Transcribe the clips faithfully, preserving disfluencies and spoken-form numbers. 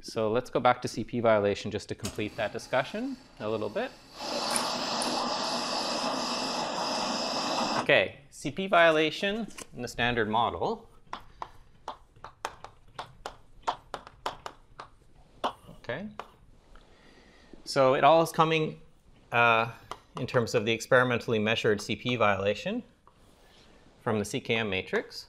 So let's go back to C P violation just to complete that discussion a little bit. Okay, C P violation in the standard model. Okay. So it all is coming uh, in terms of the experimentally measured C P violation from the C K M matrix.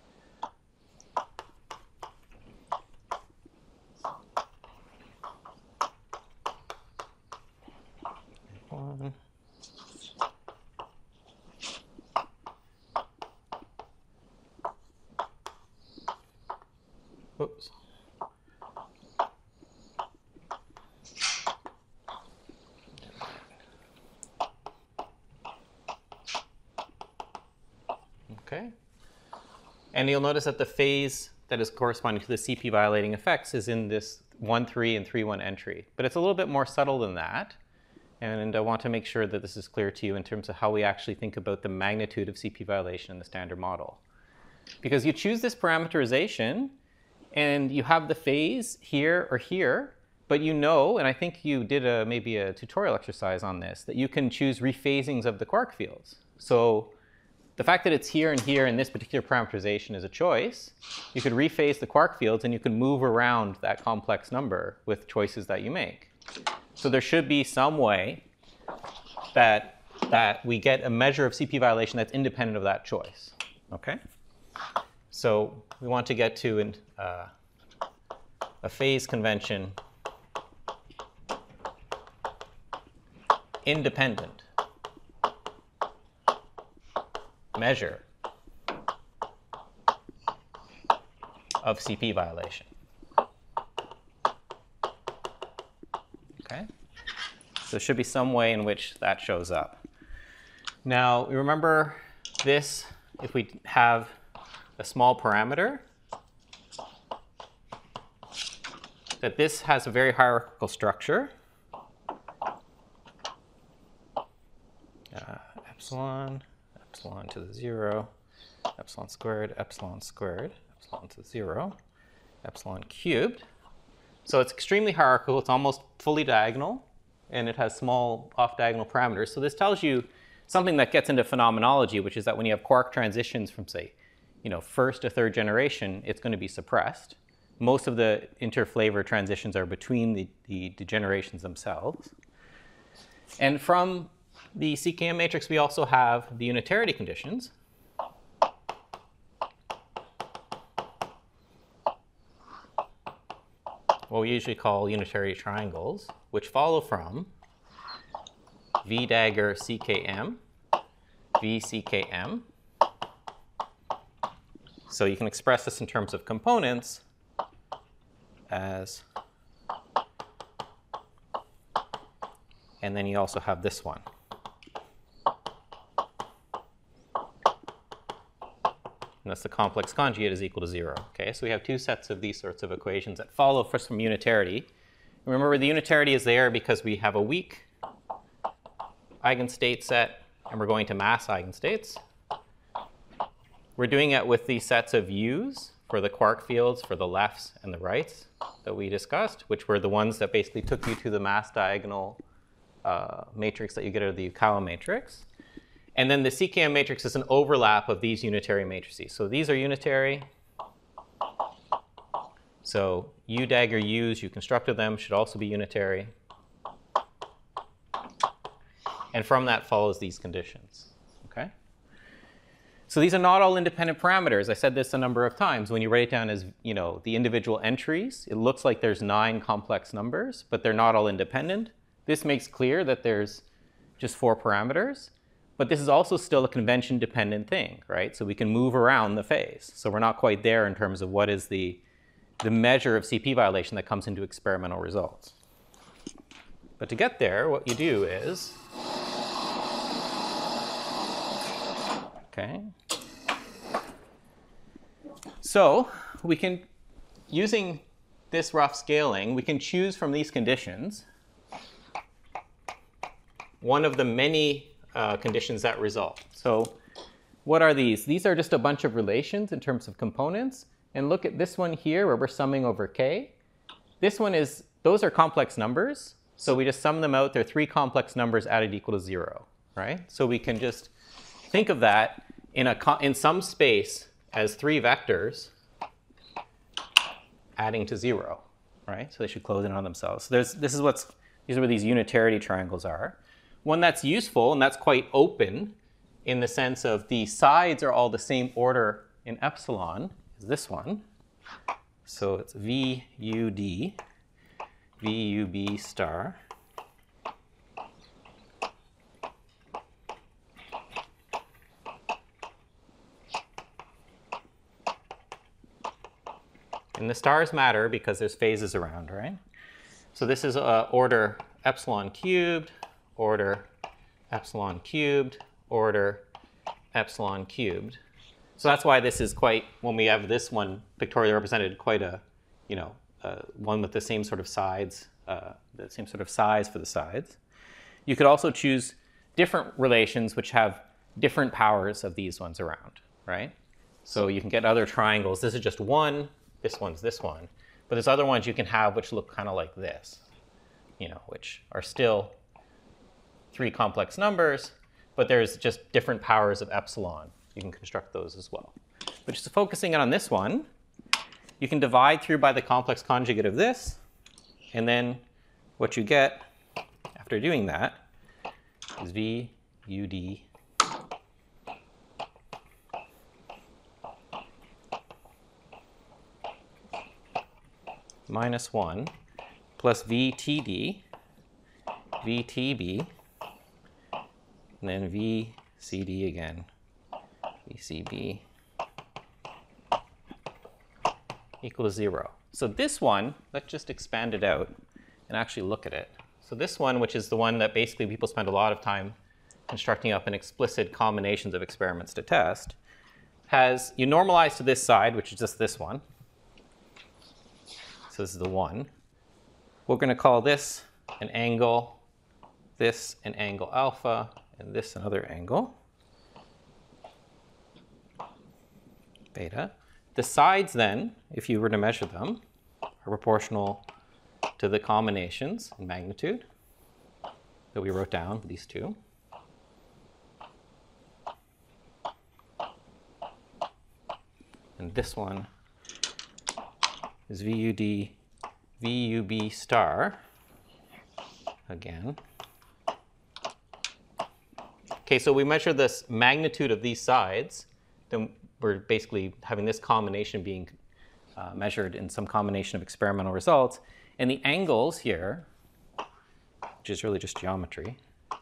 One. Oops. Okay. And you'll notice that the phase that is corresponding to the C P violating effects is in this one three and three one entry. But it's a little bit more subtle than that. And I want to make sure that this is clear to you in terms of how we actually think about the magnitude of C P violation in the standard model. Because you choose this parameterization, and you have the phase here or here, but you know, and I think you did a, maybe a tutorial exercise on this, that you can choose rephasings of the quark fields. So the fact that it's here and here in this particular parameterization is a choice. You could rephase the quark fields, and you can move around that complex number with choices that you make. So there should be some way that, that we get a measure of C P violation that's independent of that choice. Okay? So we want to get to an, uh, a phase convention independent measure of C P violation. Okay? So there should be some way in which that shows up. Now, remember this, if we have a small parameter, that this has a very hierarchical structure. Uh, epsilon, epsilon to the zero, epsilon squared, epsilon squared, epsilon to the zero, epsilon cubed. So it's extremely hierarchical. It's almost fully diagonal, and it has small off-diagonal parameters. So this tells you something that gets into phenomenology, which is that when you have quark transitions from, say, you know, first to third generation, it's going to be suppressed. Most of the interflavor transitions are between the, the degenerations themselves. And from the C K M matrix, we also have the unitarity conditions. What we usually call unitary triangles, which follow from V dagger C K M, V C K M. So you can express this in terms of components as, and then you also have this one. And that's the complex conjugate is equal to zero. Okay, so we have two sets of these sorts of equations that follow first from unitarity. Remember, the unitarity is there because we have a weak eigenstate set, and we're going to mass eigenstates. We're doing it with these sets of U's for the quark fields for the lefts and the rights that we discussed, which were the ones that basically took you to the mass diagonal uh, matrix that you get out of the Yukawa matrix. And then the C K M matrix is an overlap of these unitary matrices. So these are unitary. So U dagger U's, you constructed them, should also be unitary. And from that follows these conditions. Okay? So these are not all independent parameters. I said this a number of times. When you write it down as, you know, the individual entries, it looks like there's nine complex numbers, but they're not all independent. This makes clear that there's just four parameters. But this is also still a convention-dependent thing, right? So we can move around the phase. So we're not quite there in terms of what is the, the measure of C P violation that comes into experimental results. But to get there, what you do is, okay. So we can, using this rough scaling, we can choose from these conditions one of the many Uh, conditions that result. So what are these? These are just a bunch of relations in terms of components. And look at this one here where we're summing over k. This one is, those are complex numbers. So we just sum them out. They're three complex numbers added equal to zero, right? So we can just think of that in, a, in some space as three vectors adding to zero, right? So they should close in on themselves. So there's, this is what's, these are where these unitarity triangles are. One that's useful and that's quite open in the sense of the sides are all the same order in epsilon is this one. So it's V U D, V U B star. And the stars matter because there's phases around, right? So this is uh, order epsilon cubed, order epsilon cubed, order epsilon cubed. So that's why this is quite, when we have this one pictorially represented, quite a, you know, uh, one with the same sort of sides, uh, the same sort of size for the sides. You could also choose different relations which have different powers of these ones around, right? So you can get other triangles. This is just one. This one's this one. But there's other ones you can have which look kind of like this, you know, which are still three complex numbers, but there's just different powers of epsilon. You can construct those as well. But just focusing on this one, you can divide through by the complex conjugate of this, and then what you get after doing that is V U D minus one plus V T D, V T B, and then V C D again, V C B equal to zero. So this one, let's just expand it out and actually look at it. So this one, which is the one that basically people spend a lot of time constructing up an explicit combinations of experiments to test, has, you normalize to this side, which is just this one. So this is the one. We're going to call this an angle, this an angle alpha, and this another angle, beta. The sides then, if you were to measure them, are proportional to the combinations in magnitude that we wrote down, these two. And this one is V U D, V U B star, again. Okay, so we measure this magnitude of these sides, then we're basically having this combination being uh, measured in some combination of experimental results. And the angles here, which is really just geometry,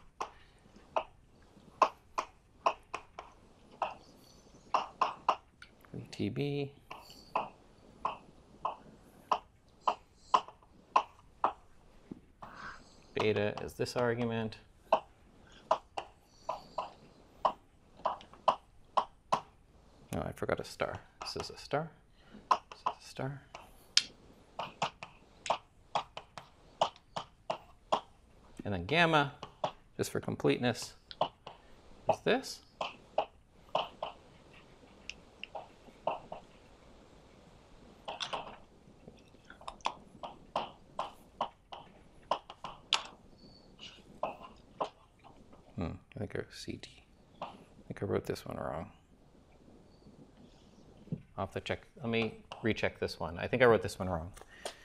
V T B, beta is this argument. Oh, I forgot a star. This is a star. This is a star. And then gamma, just for completeness, is this. Hmm, I think I C D. I think I wrote this one wrong. I'll have to check. Let me recheck this one. I think I wrote this one wrong.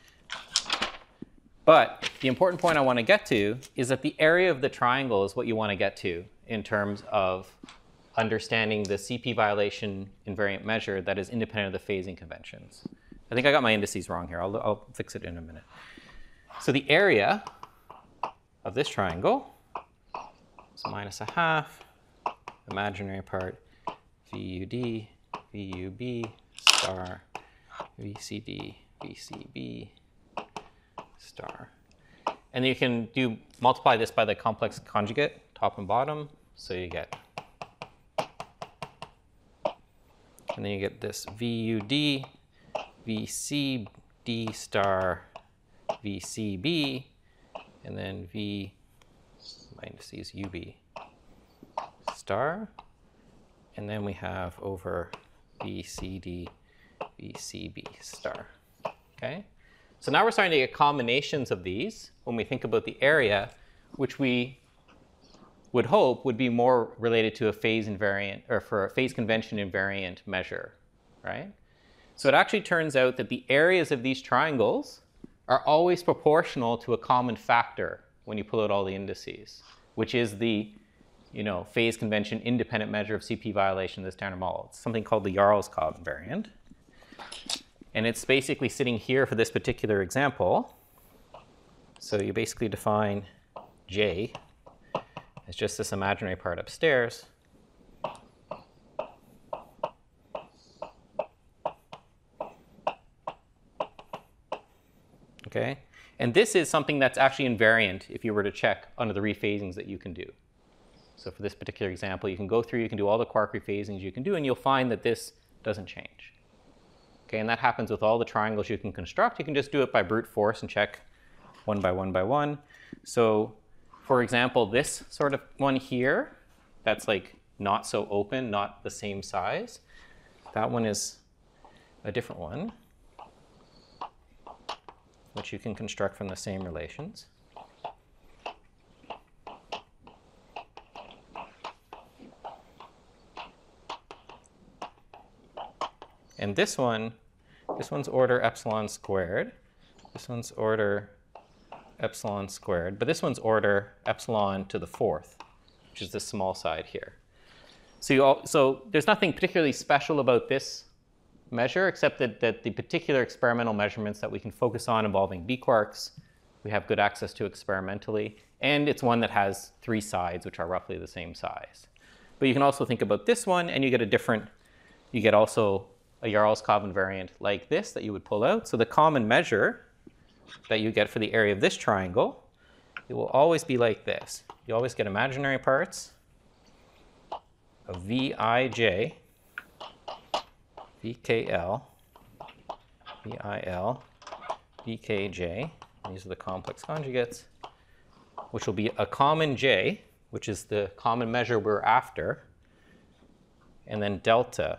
But the important point I want to get to is that the area of the triangle is what you want to get to in terms of understanding the C P violation invariant measure that is independent of the phasing conventions. I think I got my indices wrong here. I'll, I'll fix it in a minute. So the area of this triangle is minus a half, imaginary part, V U D, V U B, star, V C D, V C B, star. And you can do multiply this by the complex conjugate, top and bottom, so you get, and then you get this V U D, V C D star, V C B, and then V, minus is U B star, and then we have over V C D, V C B star, okay? So now we're starting to get combinations of these when we think about the area, which we would hope would be more related to a phase invariant, or for a phase convention invariant measure, right? So it actually turns out that the areas of these triangles are always proportional to a common factor when you pull out all the indices, which is the, you know, phase convention independent measure of C P violation of the Standard Model. It's something called the Yarl's-Cobb invariant. And it's basically sitting here for this particular example. So you basically define J as just this imaginary part upstairs. Okay? And this is something that's actually invariant if you were to check under the rephasings that you can do. So for this particular example, you can go through, you can do all the quark rephasings you can do, and you'll find that this doesn't change. Okay, and that happens with all the triangles you can construct. You can just do it by brute force and check one by one by one. So for example, this sort of one here, that's like not so open, not the same size. That one is a different one, which you can construct from the same relations. And this one, this one's order epsilon squared. This one's order epsilon squared. But this one's order epsilon to the fourth, which is the small side here. So, you all, so there's nothing particularly special about this measure, except that, that the particular experimental measurements that we can focus on involving B quarks, we have good access to experimentally. And it's one that has three sides, which are roughly the same size. But you can also think about this one, and you get a different, you get also a Yarl's-Cobb invariant like this that you would pull out. So the common measure that you get for the area of this triangle, it will always be like this. You always get imaginary parts of Vij, Vkl, Vil, Vkj. These are the complex conjugates, which will be a common j, which is the common measure we're after, and then delta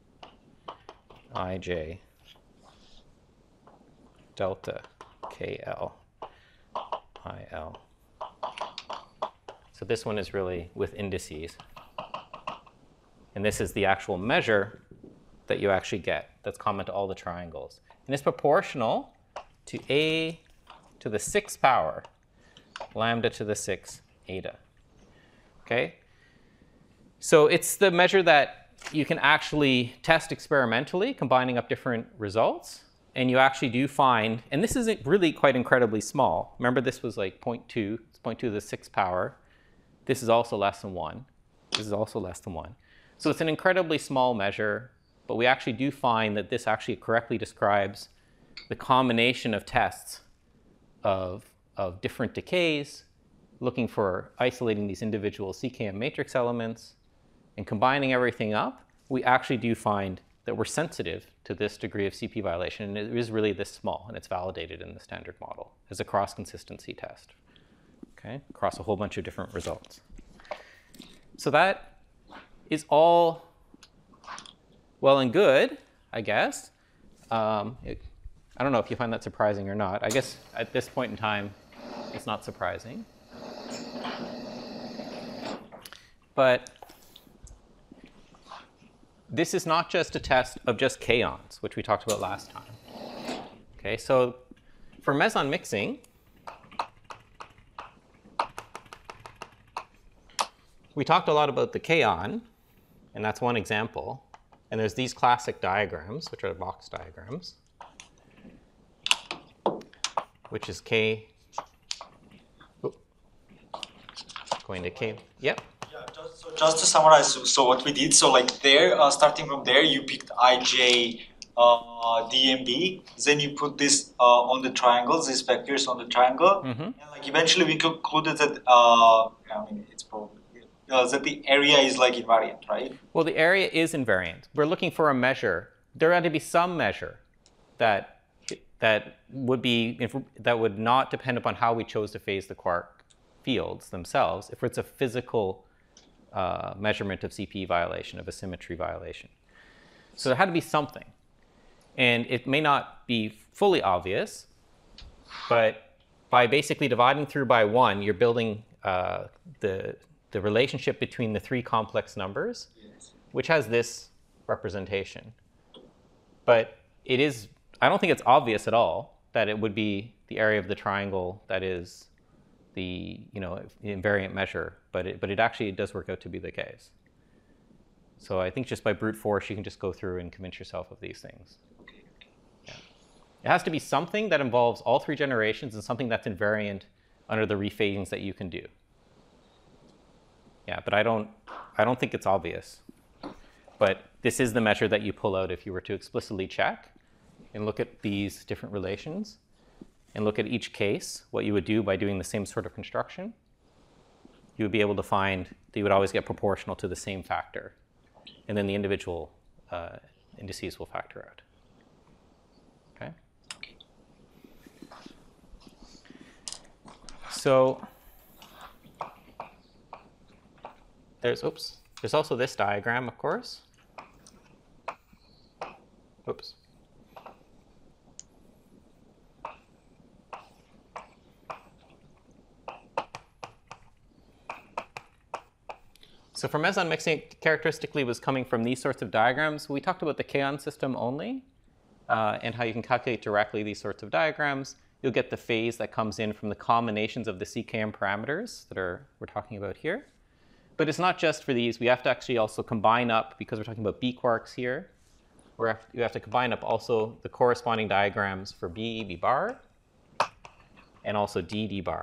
Ij, delta Kl, Il. So this one is really with indices. And this is the actual measure that you actually get that's common to all the triangles. And it's proportional to a to the sixth power, lambda to the sixth eta. Okay? So it's the measure that you can actually test experimentally, combining up different results. And you actually do find, and this is really quite incredibly small. Remember, this was like zero point two. It's zero point two to the sixth power. This is also less than one. This is also less than one. So it's an incredibly small measure, but we actually do find that this actually correctly describes the combination of tests of, of different decays, looking for isolating these individual C K M matrix elements, and combining everything up, we actually do find that we're sensitive to this degree of C P violation, and it is really this small, and it's validated in the standard model as a cross-consistency test, okay, across a whole bunch of different results. So that is all well and good, I guess. Um, it, I don't know if you find that surprising or not. I guess at this point in time, it's not surprising. But this is not just a test of just kaons, which we talked about last time. Okay, so for meson mixing, we talked a lot about the kaon, and that's one example. And there's these classic diagrams, which are box diagrams, which is K, oh, going to K, yep. Yeah, just, so just to summarize, so, so what we did, so like there, uh, starting from there, you picked Ij, uh, D, and B, then you put this uh, on the triangles, these vectors on the triangle, mm-hmm. and like eventually we concluded that, uh, I mean, it's probably, Uh, that the area is like invariant, right? Well, the area is invariant. We're looking for a measure. There had to be some measure that that would be that would not depend upon how we chose to phase the quark fields themselves. If it's a physical uh, measurement of C P violation, of a symmetry violation, so there had to be something, and it may not be fully obvious, But by basically dividing through by one, you're building uh, the, the relationship between the three complex numbers, Yes. which has this representation. But it is, I don't think it's obvious at all that it would be the area of the triangle that is the, you know, invariant measure, but it, but it actually does work out to be the case. So I think just by brute force, you can just go through and convince yourself of these things. Yeah. It has to be something that involves all three generations and something that's invariant under the rephasings that you can do. Yeah, but I don't, I don't think it's obvious. But this is the measure that you pull out if you were to explicitly check and look at these different relations and look at each case, what you would do by doing the same sort of construction. You would be able to find that you would always get proportional to the same factor. And then the individual uh, indices will factor out. Okay? Okay. So there's, oops, there's also this diagram, of course. Oops. So for meson mixing, characteristically was coming from these sorts of diagrams. We talked about the kaon system only uh, and how you can calculate directly these sorts of diagrams. You'll get the phase that comes in from the combinations of the C K M parameters that are we're talking about here. But it's not just for these. We have to actually also combine up, because we're talking about B quarks here, where you have to combine up also the corresponding diagrams for B, B bar, and also D, D bar.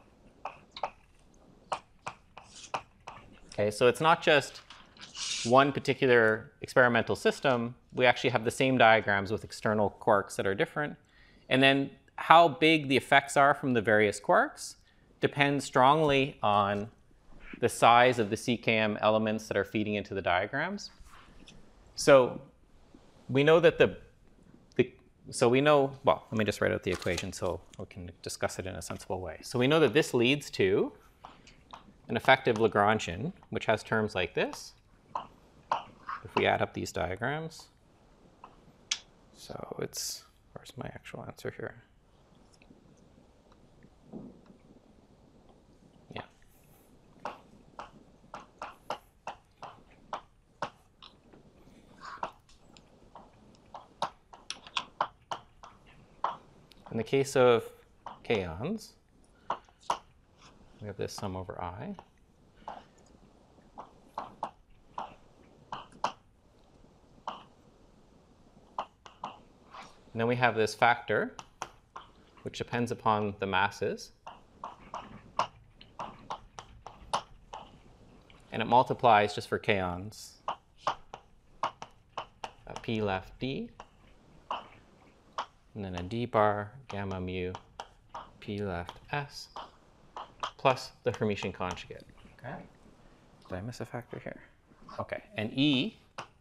Okay, so it's not just one particular experimental system. We actually have the same diagrams with external quarks that are different. And then how big the effects are from the various quarks depends strongly on the size of the C K M elements that are feeding into the diagrams. So we know that the, the so we know, well, let me just write out the equation so we can discuss it in a sensible way. So we know that this leads to an effective Lagrangian, which has terms like this, if we add up these diagrams. So it's, where's my actual answer here? Yeah. In the case of kaons, we have this sum over I. And then we have this factor, which depends upon the masses. And it multiplies just for kaons. Uh, P left D. And then a D bar, gamma mu, P left S, plus the Hermitian conjugate. Okay. Did I miss a factor here? Okay. And E,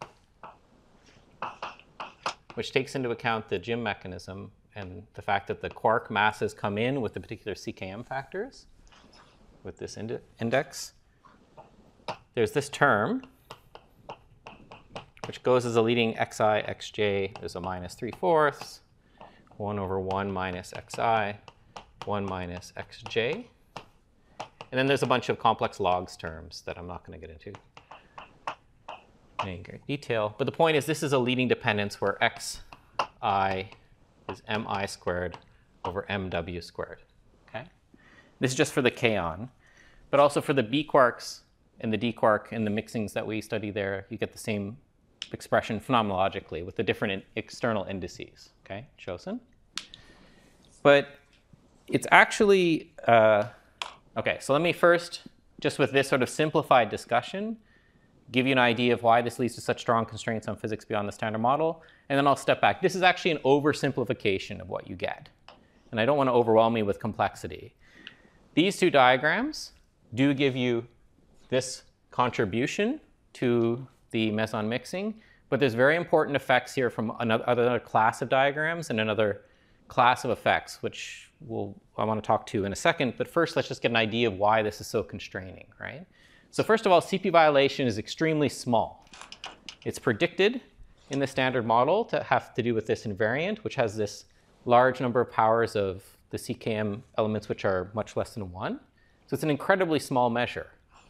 which takes into account the Jim mechanism and the fact that the quark masses come in with the particular C K M factors with this ind index. There's this term, which goes as a leading xi, xj. There's a minus three fourths, one over one minus xi, one minus xj. And then there's a bunch of complex logs terms that I'm not going to get into in any great detail. But the point is, this is a leading dependence where xi is mi squared over mw squared. Okay? This is just for the kaon. But also for the B quarks and the D quark and the mixings that we study there, you get the same expression phenomenologically with the different in external indices. Okay, chosen. But it's actually, uh, okay, so let me first, just with this sort of simplified discussion, give you an idea of why this leads to such strong constraints on physics beyond the standard model, and then I'll step back. This is actually an oversimplification of what you get, and I don't want to overwhelm you with complexity. These two diagrams do give you this contribution to the meson mixing, but there's very important effects here from another, another class of diagrams and another class of effects, which we'll, I want to talk to in a second. But first, let's just get an idea of why this is so constraining, right? So first of all, C P violation is extremely small. It's predicted in the standard model to have to do with this invariant, which has this large number of powers of the C K M elements which are much less than one. So it's an incredibly small measure.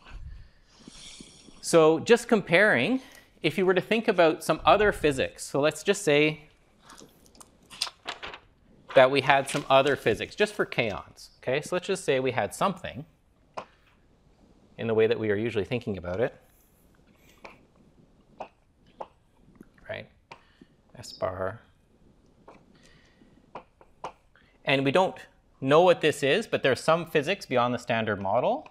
So just comparing, if you were to think about some other physics, so let's just say that we had some other physics, just for kaons. Okay, so let's just say we had something in the way that we are usually thinking about it, right? S bar. And we don't know what this is, but there's some physics beyond the standard model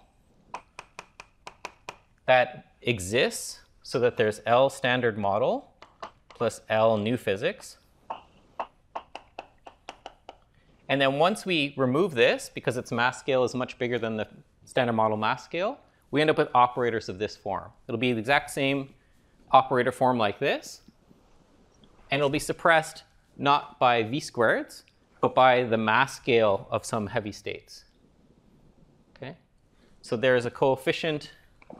that exists so that there's L standard model plus L new physics. And then once we remove this, because its mass scale is much bigger than the standard model mass scale, we end up with operators of this form. It'll be the exact same operator form like this, and it'll be suppressed not by v squareds, but by the mass scale of some heavy states. Okay? So there's a coefficient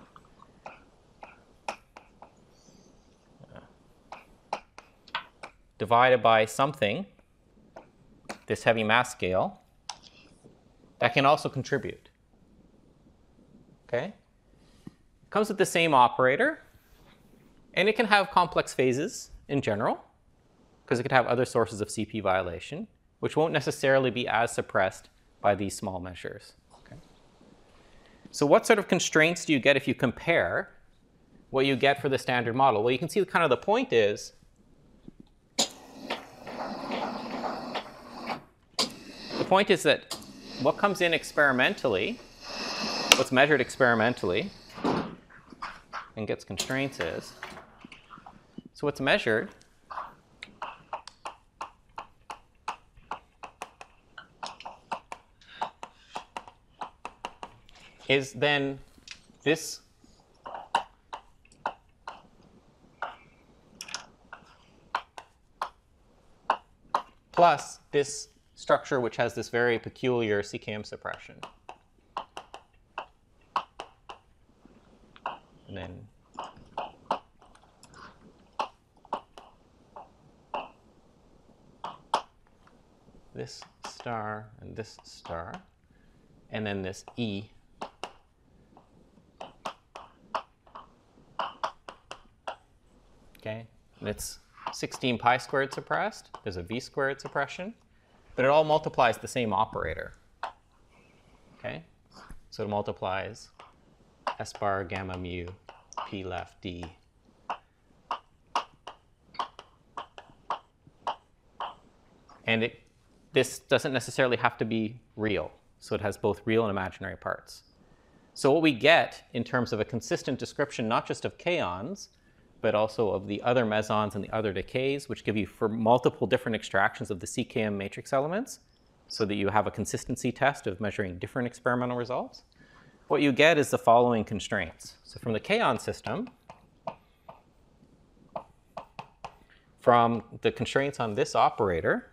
divided by something, this heavy mass scale, that can also contribute. Okay? It comes with the same operator, and it can have complex phases in general, because it could have other sources of C P violation, which won't necessarily be as suppressed by these small measures. Okay? So what sort of constraints do you get if you compare what you get for the standard model? Well, you can see kind of the point is, the point is that what comes in experimentally, what's measured experimentally, and gets constraints is, so what's measured is then this plus this structure which has this very peculiar C K M suppression. And then this star and this star, and then this E. Okay, and it's sixteen pi squared suppressed. There's a v squared suppression, but it all multiplies the same operator. Okay, so it multiplies S bar gamma mu p left d. And it, this doesn't necessarily have to be real, so it has both real and imaginary parts. So what we get in terms of a consistent description, not just of kaons, but also of the other mesons and the other decays, which give you for multiple different extractions of the C K M matrix elements, so that you have a consistency test of measuring different experimental results. What you get is the following constraints. So from the kaon system, from the constraints on this operator,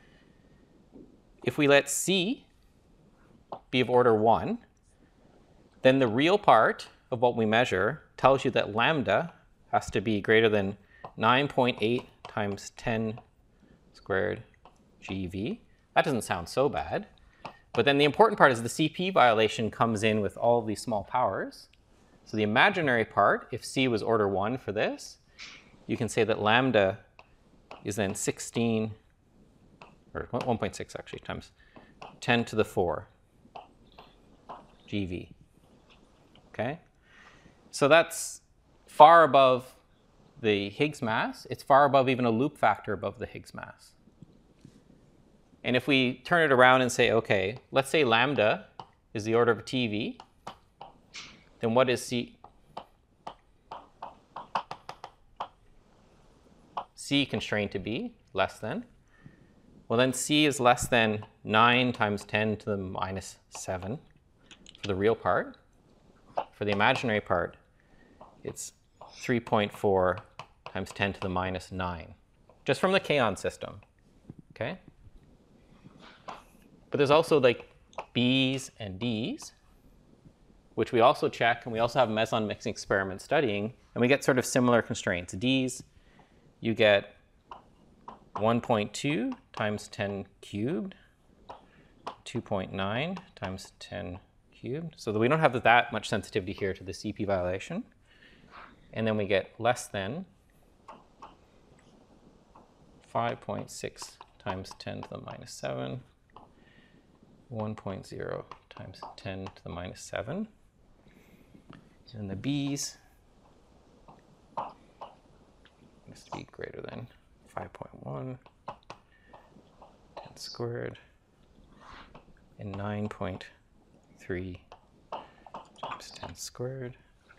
if we let C be of order one, then the real part of what we measure tells you that lambda has to be greater than nine point eight times ten squared G V. That doesn't sound so bad. But then the important part is the C P violation comes in with all of these small powers. So the imaginary part, if C was order one for this, you can say that lambda is then sixteen, or one point six actually, times ten to the four G V. Okay? So that's far above the Higgs mass. It's far above even a loop factor above the Higgs mass. And if we turn it around and say, okay, let's say lambda is the order of T V, then what is C? C constrained to be less than? Well, then C is less than nine times ten to the minus seven for the real part. For the imaginary part, it's three point four times ten to the minus nine, just from the kaon system. Okay? But there's also like B's and D's, which we also check, and we also have meson mixing experiment studying, and we get sort of similar constraints. D's, you get one point two times ten cubed two point nine times ten cubed. So that we don't have that much sensitivity here to the C P violation. And then we get less than five point six times ten to the minus seven, one point zero times ten to the minus seven. And the B's has to be greater than five point one, ten squared, and nine point three times ten squared,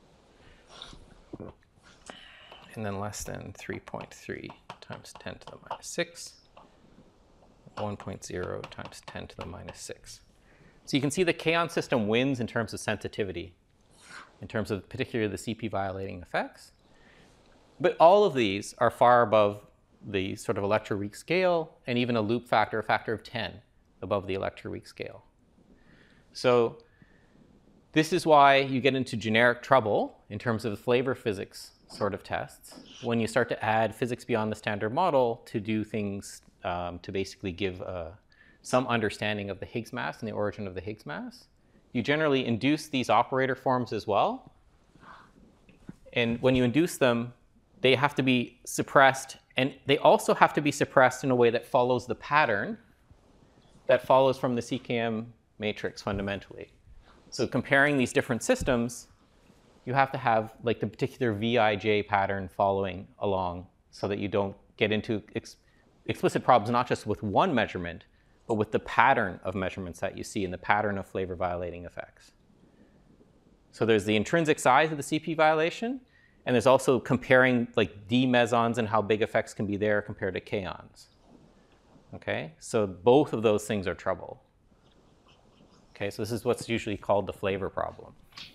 and then less than three point three times ten to the minus six, one point zero times ten to the minus six. So you can see the Kaon system wins in terms of sensitivity, in terms of particularly the C P violating effects. But all of these are far above the sort of electroweak scale, and even a loop factor, a factor of ten above the electroweak scale. So this is why you get into generic trouble in terms of flavor physics sort of tests when you start to add physics beyond the standard model to do things um, to basically give uh, some understanding of the Higgs mass and the origin of the Higgs mass. You generally induce these operator forms as well. And when you induce them, they have to be suppressed, and they also have to be suppressed in a way that follows the pattern that follows from the C K M matrix fundamentally. So comparing these different systems, you have to have like the particular V I J pattern following along so that you don't get into ex explicit problems not just with one measurement, but with the pattern of measurements that you see and the pattern of flavor violating effects. So there's the intrinsic size of the C P violation, and there's also comparing like D mesons and how big effects can be there compared to kaons. Okay, so both of those things are trouble. Okay, so this is what's usually called the flavor problem.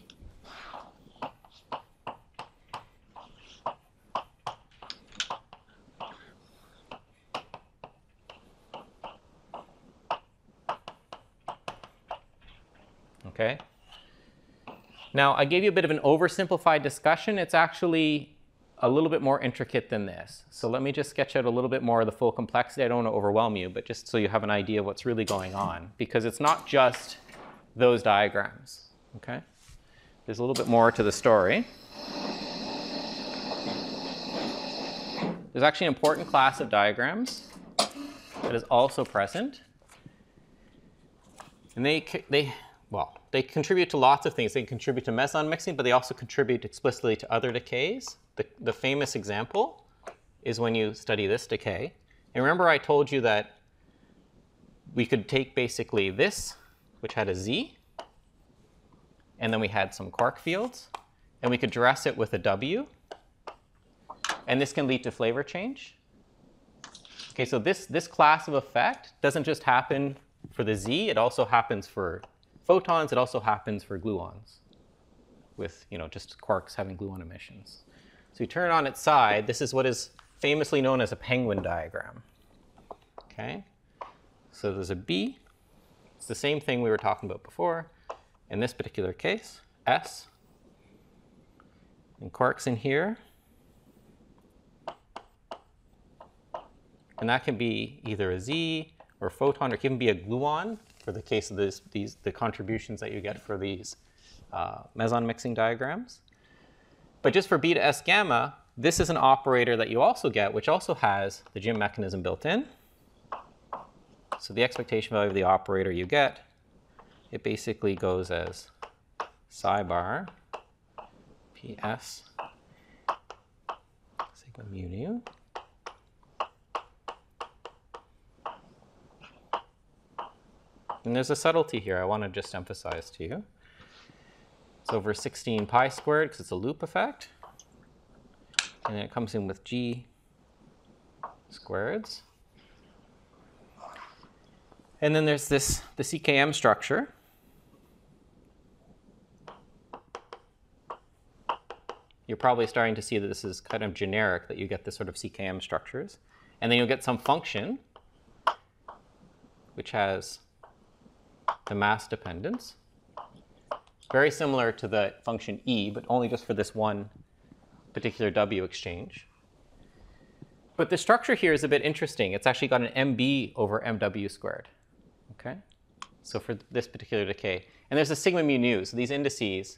Okay. Now, I gave you a bit of an oversimplified discussion. It's actually a little bit more intricate than this. So let me just sketch out a little bit more of the full complexity. I don't want to overwhelm you, but just so you have an idea of what's really going on, because it's not just those diagrams. Okay? There's a little bit more to the story. There's actually an important class of diagrams that is also present. And they, they well, they contribute to lots of things. They contribute to meson mixing, but they also contribute explicitly to other decays. The, the famous example is when you study this decay. And remember I told you that we could take basically this, which had a Z, and then we had some quark fields, and we could dress it with a W, and this can lead to flavor change. Okay, so this, this class of effect doesn't just happen for the Z, it also happens for photons, it also happens for gluons, with you know, just quarks having gluon emissions. So you turn it on its side, this is what is famously known as a penguin diagram. Okay, so there's a B, it's the same thing we were talking about before. In this particular case, S, and quarks in here. And that can be either a Z or a photon, or it can be a gluon for the case of this, these, the contributions that you get for these uh, meson mixing diagrams. But just for beta S gamma, this is an operator that you also get, which also has the Jim mechanism built in. So the expectation value of the operator you get, it basically goes as psi bar Ps sigma mu nu. And there's a subtlety here I want to just emphasize to you. It's over sixteen pi squared because it's a loop effect. And then it comes in with G squareds. And then there's this, the C K M structure. You're probably starting to see that this is kind of generic, that you get this sort of C K M structures. And then you'll get some function which has the mass dependence, very similar to the function E, but only just for this one particular W exchange. But the structure here is a bit interesting. It's actually got an M B over M W squared. Okay? So for this particular decay. And there's a sigma mu nu. So these indices,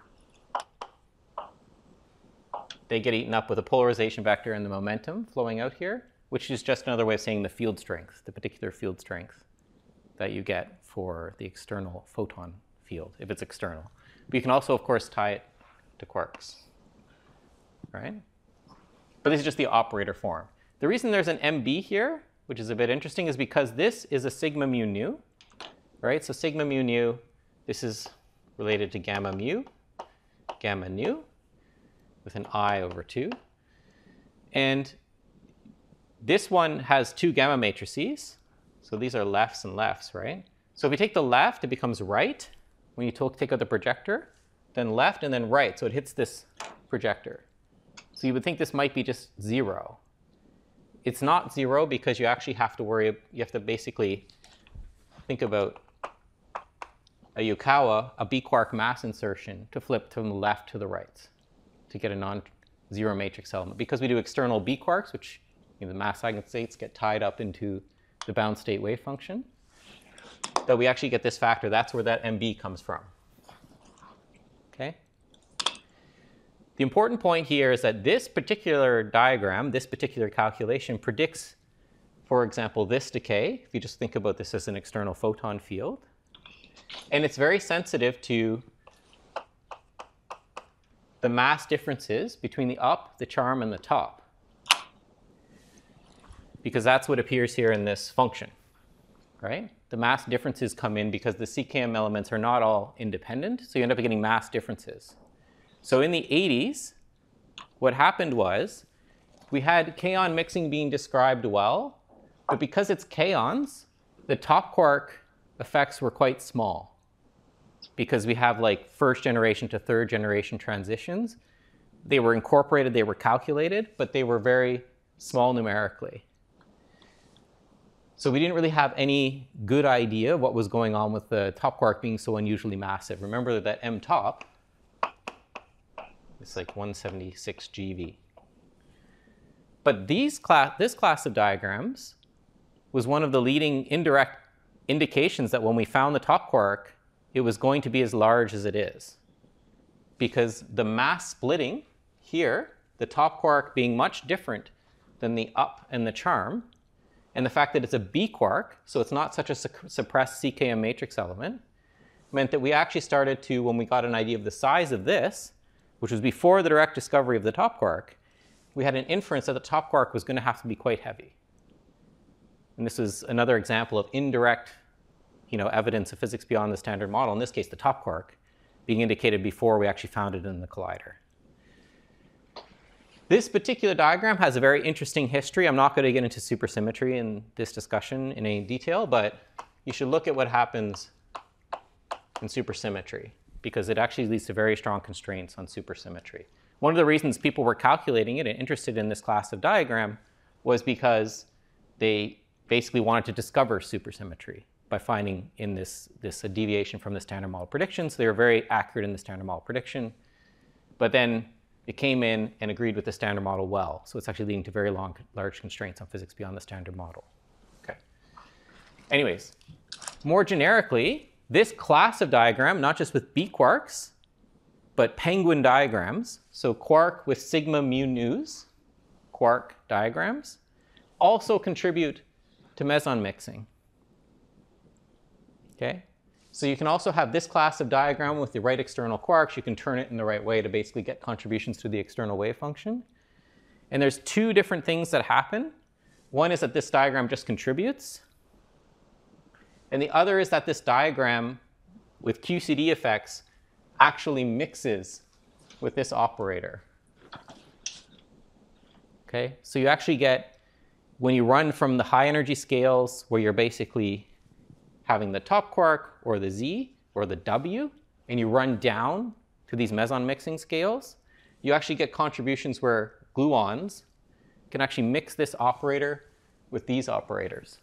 they get eaten up with a polarization vector and the momentum flowing out here, which is just another way of saying the field strength, the particular field strength that you get for the external photon field, if it's external. But you can also, of course, tie it to quarks, right? But this is just the operator form. The reason there's an M B here, which is a bit interesting, is because this is a sigma mu nu, right? So sigma mu nu, this is related to gamma mu, gamma nu, with an I over two. And this one has two gamma matrices. So these are lefts and lefts, right? So if we take the left, it becomes right. When you take out the projector, then left and then right. So it hits this projector. So you would think this might be just zero. It's not zero because you actually have to worry, you have to basically think about a Yukawa, a B quark mass insertion to flip from the left to the right to get a non-zero matrix element. Because we do external B quarks, which you know, the mass eigenstates get tied up into the bound state wave function, that we actually get this factor. That's where that M B comes from. Okay? The important point here is that this particular diagram, this particular calculation predicts, for example, this decay, if you just think about this as an external photon field. And it's very sensitive to the mass differences between the up, the charm, and the top. Because that's what appears here in this function, right? The mass differences come in because the C K M elements are not all independent, so you end up getting mass differences. So in the eighties, what happened was we had kaon mixing being described well, but because it's kaons, the top quark effects were quite small because we have like first generation to third generation transitions. They were incorporated, they were calculated, but they were very small numerically. So we didn't really have any good idea what was going on with the top quark being so unusually massive. Remember that M top, it's like one seventy-six G V. But these class, this class of diagrams was one of the leading indirect indications that when we found the top quark, it was going to be as large as it is. Because the mass splitting here, the top quark being much different than the up and the charm, and the fact that it's a B quark, so it's not such a su suppressed C K M matrix element, meant that we actually started to, when we got an idea of the size of this, which was before the direct discovery of the top quark, we had an inference that the top quark was going to have to be quite heavy. And this is another example of indirect you know, evidence of physics beyond the standard model, in this case the top quark, being indicated before we actually found it in the collider. This particular diagram has a very interesting history. I'm not going to get into supersymmetry in this discussion in any detail, but you should look at what happens in supersymmetry, because it actually leads to very strong constraints on supersymmetry. One of the reasons people were calculating it and interested in this class of diagram was because they basically wanted to discover supersymmetry by finding in this, this a deviation from the standard model prediction. So they were very accurate in the standard model prediction. But then it came in and agreed with the standard model well. So it's actually leading to very long, large constraints on physics beyond the standard model. Okay. Anyways, more generically, this class of diagram, not just with B quarks, but penguin diagrams, so quark with sigma mu nus, quark diagrams, also contribute to meson mixing. Okay? So you can also have this class of diagram with the right external quarks. You can turn it in the right way to basically get contributions to the external wave function. And there's two different things that happen. One is that this diagram just contributes. And the other is that this diagram with Q C D effects actually mixes with this operator. Okay? So you actually get, when you run from the high energy scales where you're basically having the top quark or the Z or the W, and you run down to these meson mixing scales, you actually get contributions where gluons can actually mix this operator with these operators.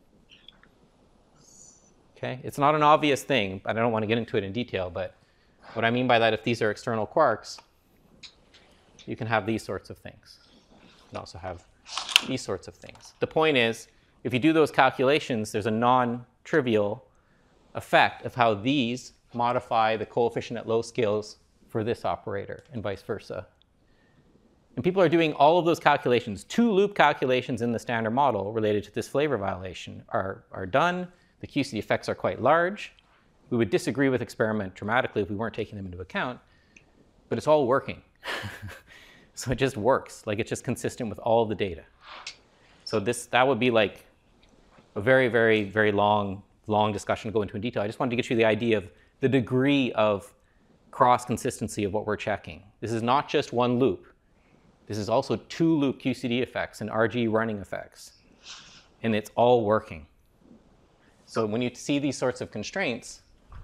Okay? It's not an obvious thing, but I don't want to get into it in detail, but what I mean by that, if these are external quarks, you can have these sorts of things. You can also have these sorts of things. The point is, if you do those calculations, there's a non-trivial effect of how these modify the coefficient at low scales for this operator and vice versa. And people are doing all of those calculations. Two loop calculations in the standard model related to this flavor violation are, are done. The Q C D effects are quite large. We would disagree with experiment dramatically if we weren't taking them into account, but it's all working. So it just works, like it's just consistent with all of the data. So this, that would be like a very, very, very long, long discussion to go into in detail. I just wanted to get you the idea of the degree of cross-consistency of what we're checking. This is not just one loop. This is also two loop Q C D effects and R G running effects. And it's all working. So when you see these sorts of constraints,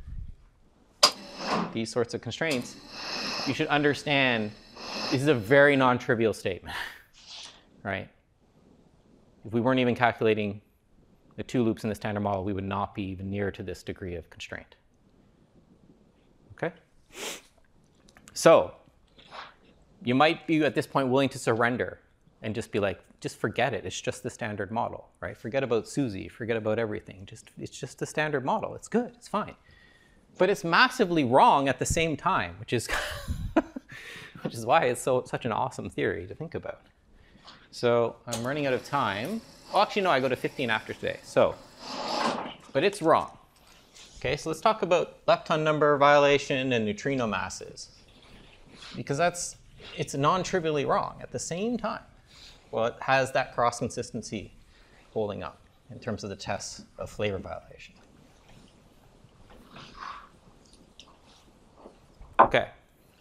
these sorts of constraints, you should understand this is a very non-trivial statement, right? If we weren't even calculating the two loops in the standard model, we would not be even near to this degree of constraint. Okay? So you might be at this point willing to surrender and just be like, just forget it. It's just the standard model, right? Forget about Suzy. Forget about everything. Just, it's just the standard model. It's good. It's fine. But it's massively wrong at the same time, which is, which is why it's so, such an awesome theory to think about. So I'm running out of time. Well, actually, no, I go to fifteen after today. So, but it's wrong. Okay, so let's talk about lepton number violation and neutrino masses, because that's, it's non-trivially wrong at the same time. Well, it has that cross-consistency holding up in terms of the tests of flavor violation. Okay.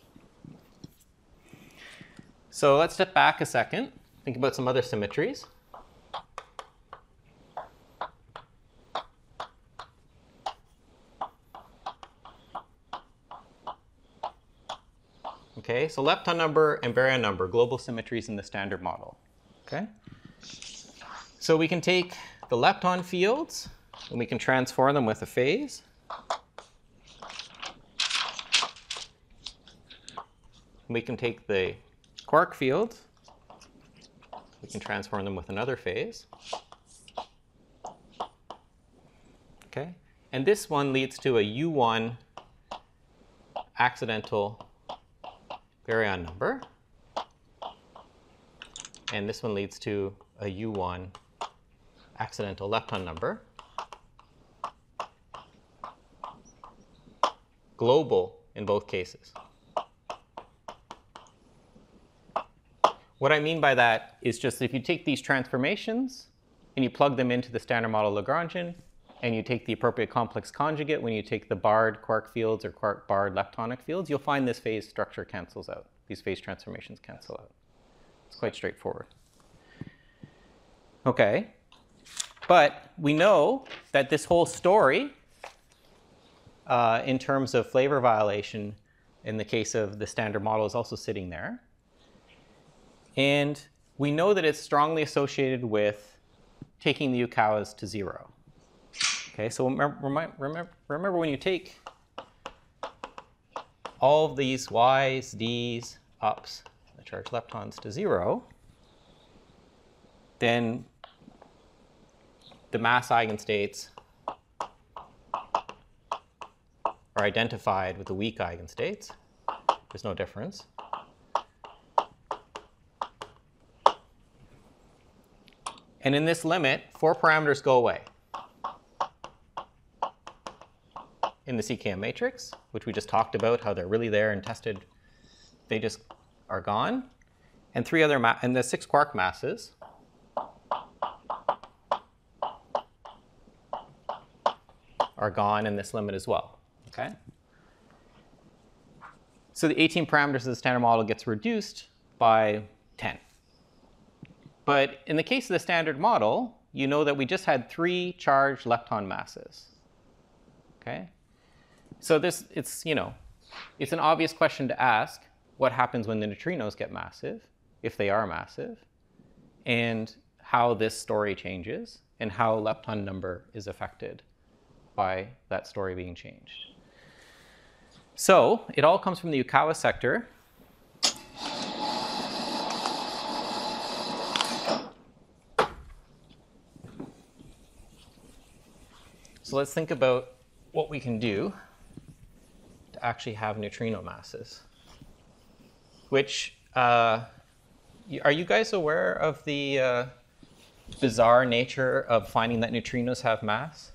So let's step back a second, think about some other symmetries. Okay, so lepton number and baryon number, global symmetries in the standard model. Okay? So we can take the lepton fields and we can transform them with a phase. We can take the quark fields, we can transform them with another phase. Okay? And this one leads to a U one accidental baryon number. And this one leads to a U one accidental lepton number. Global in both cases. What I mean by that is just if you take these transformations and you plug them into the standard model Lagrangian, and you take the appropriate complex conjugate when you take the barred quark fields or quark barred leptonic fields, you'll find this phase structure cancels out. These phase transformations cancel out. It's quite straightforward. Okay, but we know that this whole story uh, in terms of flavor violation in the case of the standard model is also sitting there. And we know that it's strongly associated with taking the Yukawas to zero. Okay, so remember, remember, remember when you take all of these y's, d's, ups, the charged leptons to zero, then the mass eigenstates are identified with the weak eigenstates. There's no difference. And in this limit, four parameters go away. In the C K M matrix, which we just talked about, how they're really there and tested, they just are gone. And three other ma and the six quark masses are gone in this limit as well. Okay. So the eighteen parameters of the standard model gets reduced by ten. But in the case of the standard model, you know that we just had three charged lepton masses. Okay. So this, it's, you know, it's an obvious question to ask, what happens when the neutrinos get massive, if they are massive, and how this story changes, and how lepton number is affected by that story being changed. So it all comes from the Yukawa sector. So let's think about what we can do to actually have neutrino masses, which, uh, are you guys aware of the uh, bizarre nature of finding that neutrinos have mass?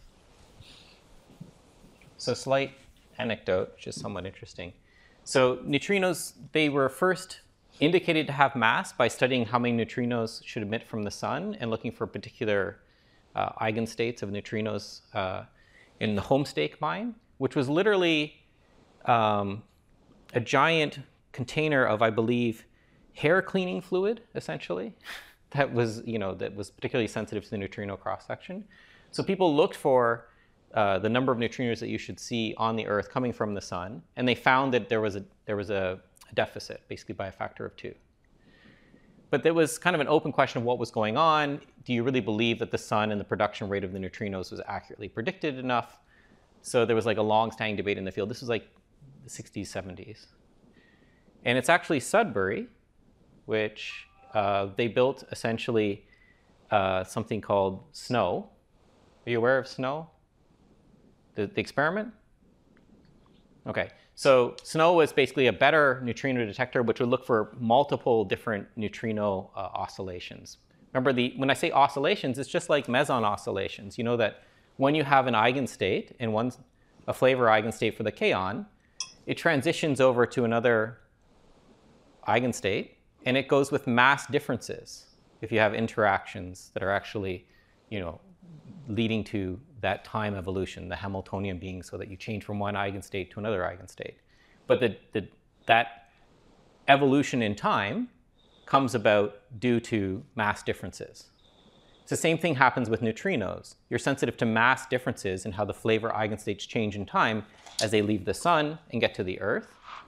So slight anecdote, which is somewhat interesting. So neutrinos, they were first indicated to have mass by studying how many neutrinos should emit from the sun and looking for particular uh, eigenstates of neutrinos uh, in the Homestake mine, which was literally um, a giant container of, I believe, hair cleaning fluid, essentially, that was, you know, that was particularly sensitive to the neutrino cross-section. So people looked for uh, the number of neutrinos that you should see on the Earth coming from the sun, and they found that there was a there was a deficit, basically by a factor of two. But there was kind of an open question of what was going on. Do you really believe that the sun and the production rate of the neutrinos was accurately predicted enough? So there was like a long-standing debate in the field. This was like the sixties, seventies. And it's actually Sudbury, which uh, they built essentially uh, something called SNO. Are you aware of SNO? The, the experiment? Okay. So SNO was basically a better neutrino detector, which would look for multiple different neutrino uh, oscillations. Remember, the, when I say oscillations, it's just like meson oscillations. You know that when you have an eigenstate, and one's a flavor eigenstate for the kaon, it transitions over to another eigenstate, and it goes with mass differences if you have interactions that are actually, you know, leading to that time evolution, the Hamiltonian being so that you change from one eigenstate to another eigenstate. But the, the, that evolution in time comes about due to mass differences. It's the same thing happens with neutrinos. You're sensitive to mass differences in how the flavor eigenstates change in time as they leave the sun and get to the Earth.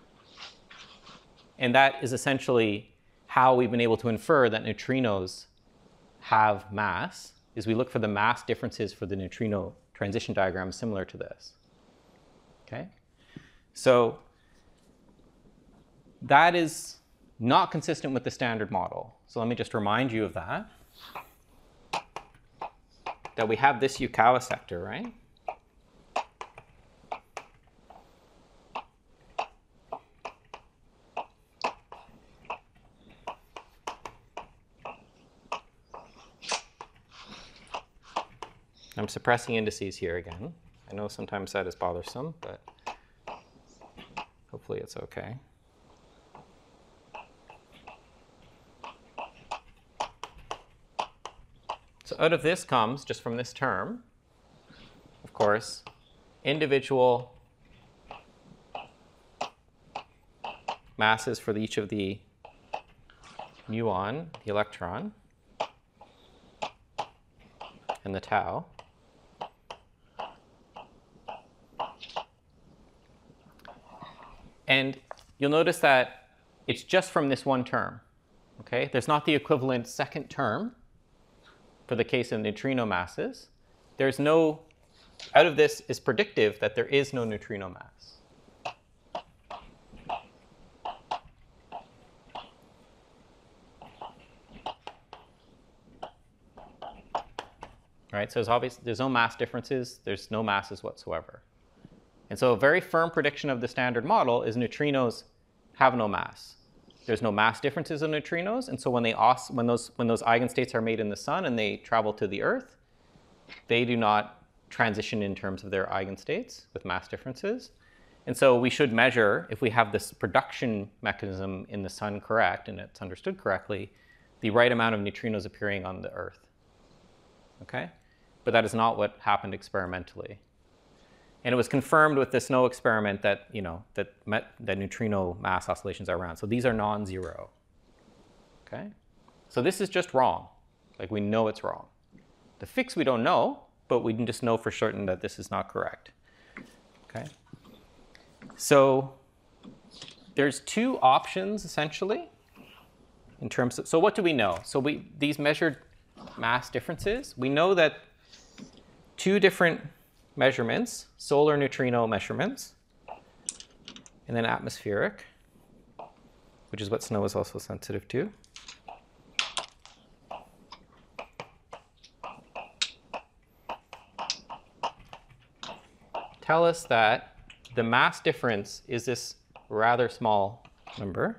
And that is essentially how we've been able to infer that neutrinos have mass, is we look for the mass differences for the neutrino transition diagram similar to this. Okay? So that is not consistent with the standard model. So let me just remind you of that. That we have this Yukawa sector, right? I'm suppressing indices here again. I know sometimes that is bothersome, but hopefully it's okay. So out of this comes, just from this term, of course, individual masses for each of the muon, the electron, and the tau. And you'll notice that it's just from this one term. Okay? There's not the equivalent second term for the case of neutrino masses. There's no, out of this is predictive that there is no neutrino mass. Right? So there's obvious, there's no mass differences, there's no masses whatsoever. And so a very firm prediction of the standard model is neutrinos have no mass. There's no mass differences of neutrinos, and so when, they os when, those, when those eigenstates are made in the sun and they travel to the Earth, they do not transition in terms of their eigenstates with mass differences. And so we should measure, if we have this production mechanism in the sun correct, and it's understood correctly, the right amount of neutrinos appearing on the Earth. Okay? But that is not what happened experimentally. And it was confirmed with the SNO experiment that, you know, that, met, that neutrino mass oscillations are around. So these are non-zero. Okay? So this is just wrong. Like, we know it's wrong. The fix we don't know, but we can just know for certain that this is not correct. Okay? So there's two options, essentially, in terms of, so what do we know? So we, these measured mass differences, we know that two different measurements, solar neutrino measurements, and then atmospheric, which is what SNO is also sensitive to. tell us that the mass difference is this rather small number.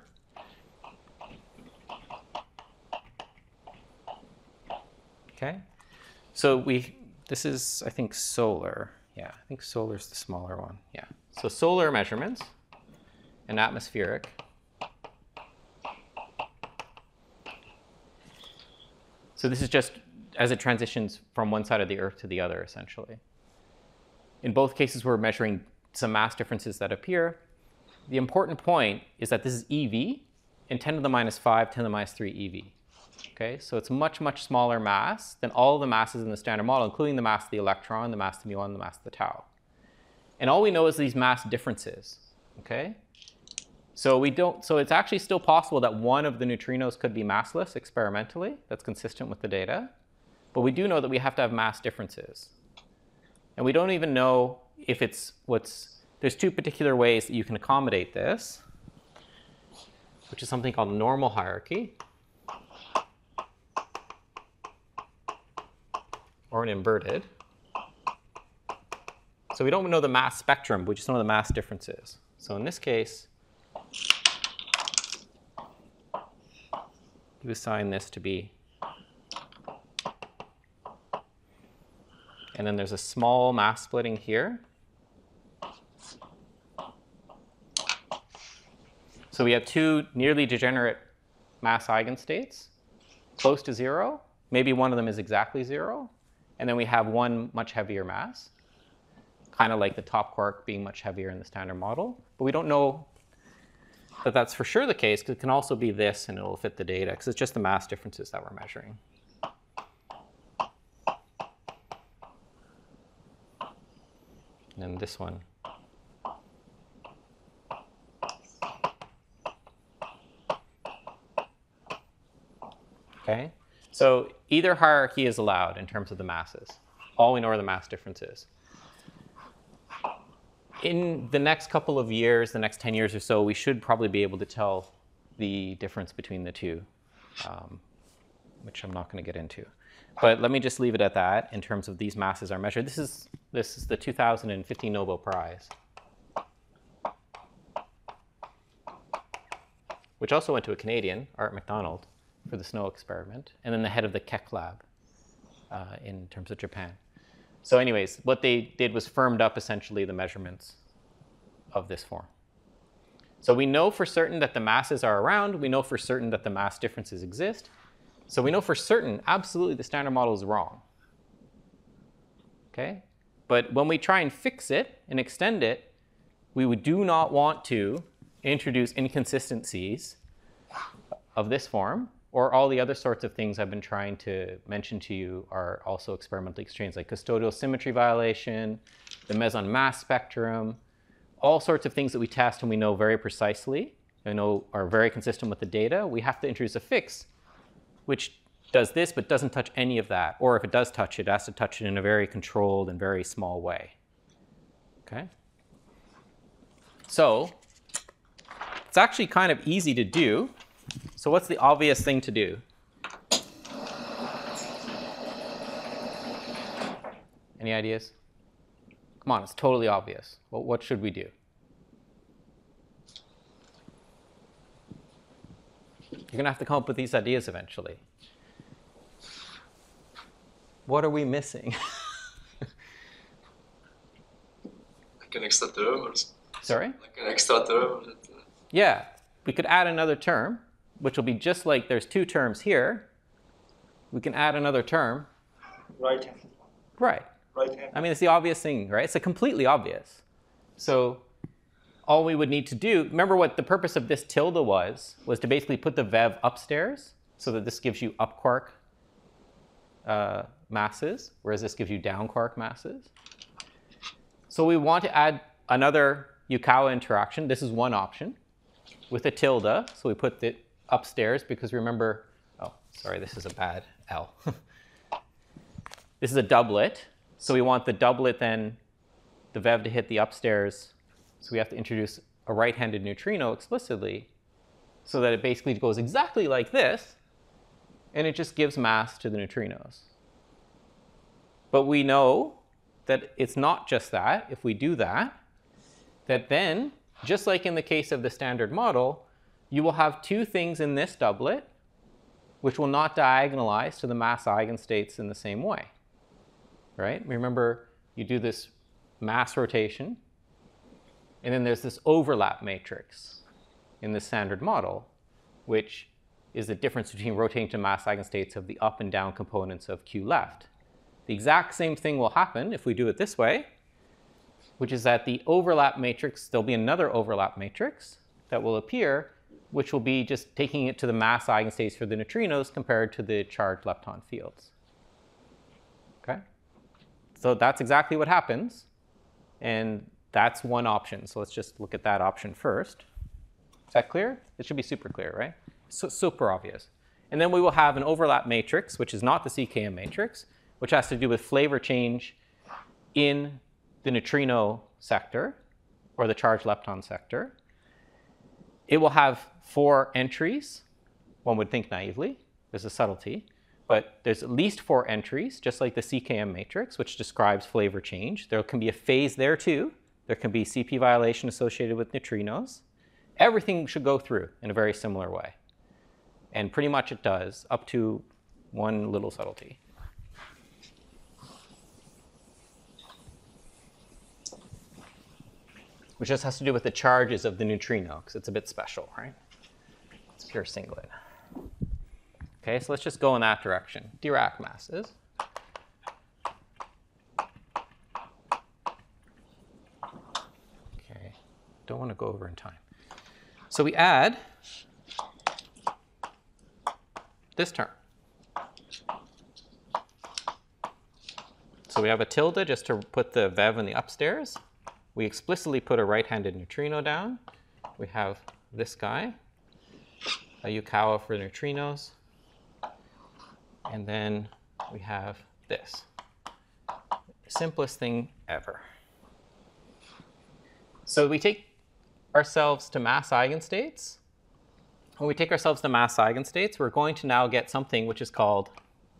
Okay, so we, this is, I think, solar. Yeah, I think solar is the smaller one. Yeah, so solar measurements and atmospheric. So this is just as it transitions from one side of the Earth to the other, essentially. In both cases, we're measuring some mass differences that appear. The important point is that this is E V and ten to the minus five, ten to the minus three E V. Okay, so it's much, much smaller mass than all the masses in the Standard Model, including the mass of the electron, the mass of the muon, the mass of the tau. And all we know is these mass differences. Okay, so we don't. So it's actually still possible that one of the neutrinos could be massless experimentally. That's consistent with the data. But we do know that we have to have mass differences. And we don't even know if it's what's, there's two particular ways that you can accommodate this, which is something called normal hierarchy, or an inverted. So we don't know the mass spectrum, we just know the mass differences. So in this case, you assign this to be, and then there's a small mass splitting here. So we have two nearly degenerate mass eigenstates, close to zero. Maybe one of them is exactly zero. And then we have one much heavier mass, kind of like the top quark being much heavier in the Standard Model. But we don't know that that's for sure the case, because it can also be this and it'll fit the data, because it's just the mass differences that we're measuring. And then this one. Okay, so either hierarchy is allowed in terms of the masses. All we know are the mass differences. In the next couple of years, the next ten years or so, we should probably be able to tell the difference between the two, um, which I'm not going to get into. But let me just leave it at that in terms of these masses are measured. This is, this is the two thousand fifteen Nobel Prize, which also went to a Canadian, Art MacDonald, for the SNOW experiment, and then the head of the Keck lab uh, in terms of Japan. So anyways, what they did was firmed up essentially the measurements of this form. So we know for certain that the masses are around. We know for certain that the mass differences exist. So we know for certain, absolutely, the Standard Model is wrong. Okay? But when we try and fix it and extend it, we do not want to introduce inconsistencies of this form, or all the other sorts of things I've been trying to mention to you are also experimentally exchanged, like custodial symmetry violation, the meson mass spectrum, all sorts of things that we test and we know very precisely, and know are very consistent with the data. We have to introduce a fix which does this but doesn't touch any of that. Or if it does touch it, it has to touch it in a very controlled and very small way. Okay? So it's actually kind of easy to do. So what's the obvious thing to do? Any ideas? Come on, it's totally obvious. Well, what should we do? You're going to have to come up with these ideas eventually. What are we missing? Like an extra term or something? Sorry? Like an extra term? Yeah, we could add another term, which will be just like there's two terms here. We can add another term. Right hand. Right. Right hand. I mean, it's the obvious thing, right? It's a completely obvious. So all we would need to do, remember what the purpose of this tilde was, was to basically put the V E V upstairs so that this gives you up quark uh, masses, whereas this gives you down quark masses. So we want to add another Yukawa interaction. This is one option with a tilde. So we put it upstairs because remember, oh, sorry, this is a bad L. This is a doublet. So we want the doublet then, the V E V to hit the upstairs. So we have to introduce a right-handed neutrino explicitly so that it basically goes exactly like this, and it just gives mass to the neutrinos. But we know that it's not just that, if we do that, that then, just like in the case of the standard model, you will have two things in this doublet which will not diagonalize to the mass eigenstates in the same way, right? Remember, you do this mass rotation, and then there's this overlap matrix in the standard model, which is the difference between rotating to mass eigenstates of the up and down components of Q left. The exact same thing will happen if we do it this way, which is that the overlap matrix, there'll be another overlap matrix that will appear, which will be just taking it to the mass eigenstates for the neutrinos compared to the charged lepton fields. Okay? So that's exactly what happens, and that's one option. So let's just look at that option first. Is that clear? It should be super clear, right? So, super obvious. And then we will have an overlap matrix, which is not the C K M matrix, which has to do with flavor change in the neutrino sector, or the charged lepton sector. It will have four entries, one would think naively. There's a subtlety. But there's at least four entries, just like the C K M matrix, which describes flavor change. There can be a phase there, too. There can be C P violation associated with neutrinos. Everything should go through in a very similar way. And pretty much it does, up to one little subtlety. Which just has to do with the charges of the neutrino, because it's a bit special, right? It's pure singlet. Okay, so let's just go in that direction. Dirac masses. Okay, don't want to go over in time. So we add this term. So we have a tilde just to put the V E V in the upstairs. We explicitly put a right-handed neutrino down. We have this guy, a Yukawa for neutrinos. And then we have this. Simplest thing ever. So we take ourselves to mass eigenstates. When we take ourselves to mass eigenstates, we're going to now get something which is called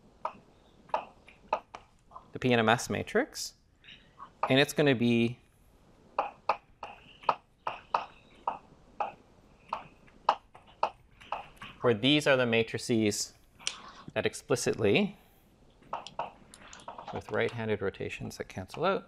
the P N M S matrix. And it's going to be where these are the matrices that explicitly, with right-handed rotations that cancel out,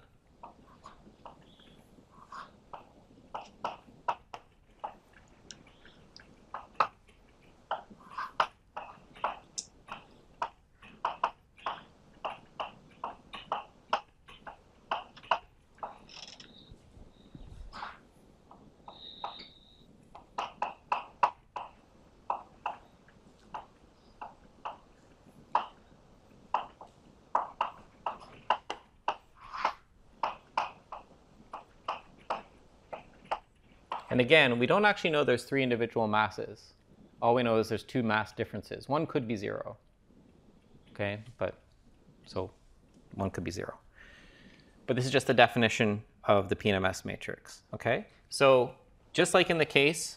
and again, we don't actually know there's three individual masses. All we know is there's two mass differences. One could be zero, okay? But so one could be zero. But this is just the definition of the P N M S matrix, okay? So just like in the case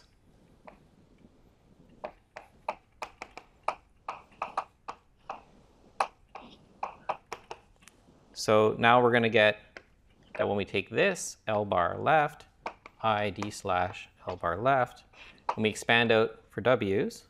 so now we're going to get that when we take this L bar left, I d slash L bar left, when we expand out for W's,